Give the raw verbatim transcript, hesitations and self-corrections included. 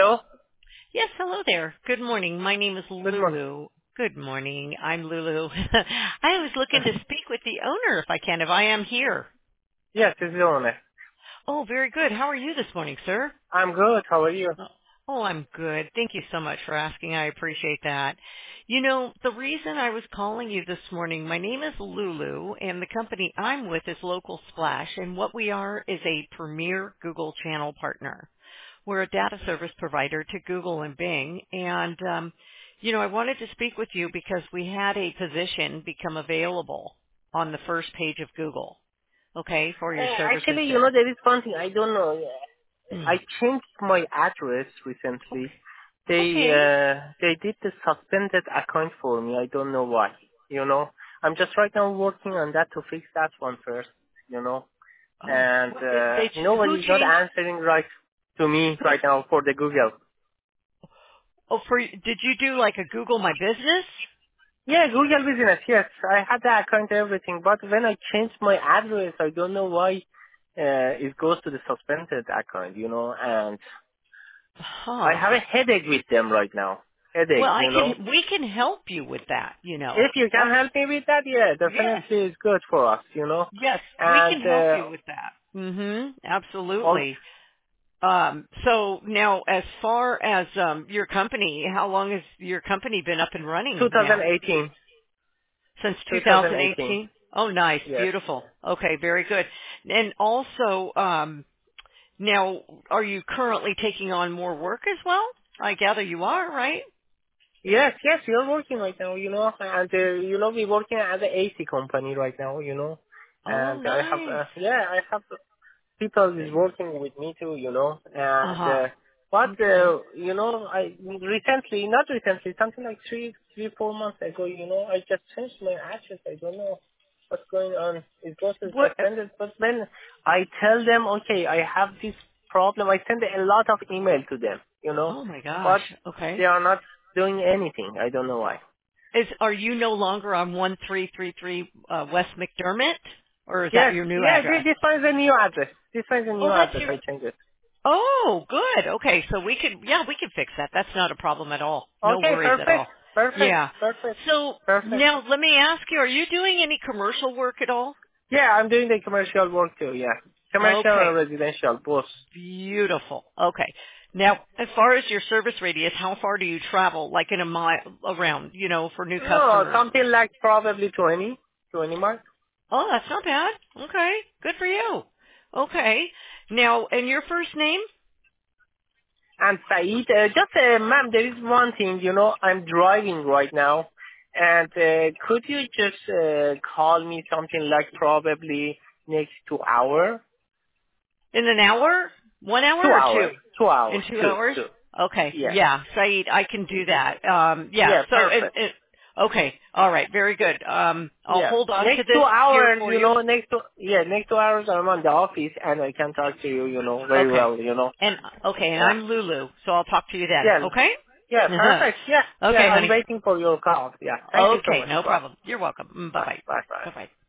Hello. Yes, hello there. Good morning. My name is Good morning. Lulu. Good morning. I'm Lulu. I was looking to speak with the owner if I can, if I am here. Yes, this is the owner. Oh, very good. How are you this morning, sir? I'm good. How are you? Oh, I'm good. Thank you so much for asking. I appreciate that. You know, the reason I was calling you this morning, my name is Lulu, and the company I'm with is Local Splash, and what we are is a premier Google channel partner. We're a data service provider to Google and Bing, and um, you know, I wanted to speak with you because we had a position become available on the first page of Google, okay, for your Uh, services actually, you know, there. there is one thing I don't know. Hmm. I changed my address recently. They Okay. uh, they did the suspended account for me. I don't know why. You know, I'm just right now working on that to fix that one first. You know, Oh, and what, it, uh, they, who nobody's not changed? answering right to me Who? right now for the Google. Oh, for did you do like a Google My Business? Yeah, Google Business, yes. I had the account and everything, but when I changed my address, I don't know why uh, it goes to the suspended account, you know, and I Huh. have a headache with them right now. Well, Headache, I you know. can. We can help you with that. You know. If you can That's help me with that, yeah, yes. definitely it's good for us, you know. Yes, we And, can help uh, you with that. Mhm. on Absolutely. Um, so now, as far as um, your company, how long has your company been up and running now? twenty eighteen, Since twenty eighteen, two thousand eighteen? Oh, nice, yes. beautiful. Okay, very good. And also, um, now, are you currently taking on more work as well? I gather you are, right? Yes, yes, you're working right now, you know, and, uh, you know, we're working as an A C company right now, you know, Oh, and I have, nice. uh, yeah, I have people is working with me too, you know. Uh And huh. uh, but Okay. uh, you know, I recently, not recently, something like three, three, four months ago, you know, I just changed my address. I don't know what's going on. It goes to What? suspended, but when I tell them, okay, I have this problem, I send a lot of email to them, you know, Oh my gosh. but they Okay. are not doing anything. I don't know why. Is are you no longer on one three three three uh, West McDermott, or is that Yes, your new yeah, thi- address? this one is a new address. This one is a Oh, new that's address. your. I changed it. Oh, good. Okay, so we could, yeah, we can fix that. That's not a problem at all. No Okay, worries at perfect, all. perfect, Yeah. perfect, So perfect. now let me ask you: are you doing any commercial work at all? Yeah, I'm doing the commercial work too, yeah. Commercial Okay. and residential, both. Beautiful. Okay. Now, as far as your service radius, how far do you travel, like in a mile around, you know, for new No, customers? something like probably twenty, twenty mark. Oh, that's not bad. Okay. Good for you. Okay. Now, and your first name? And Saeed, uh, just, uh, ma'am, there is one thing, you know, I'm driving right now. And uh, could you just uh, call me something like probably next two hour? In an hour? One hour Two or two? hours, two In hours, two two, hours? two. Okay. Yeah, Yeah, Saeed, I can do that. Um, yeah. yeah, So, it, perfect. it, okay. All right. Very good. Um, I'll Yeah. hold on to Next two this here hours, for you you. know, next two, yeah, next two hours I'm on the office and I can talk to you, you know, very Okay. well, you know. And okay, and Yeah. I'm Lulu, so I'll talk to you then. Yeah. Okay? Yeah, perfect. Yeah. Yeah, okay, I'm honey. waiting for your call. Yeah. Thank you so Okay, much. no Bye. problem. You're welcome. Bye Bye. bye. Bye. Bye. Bye bye.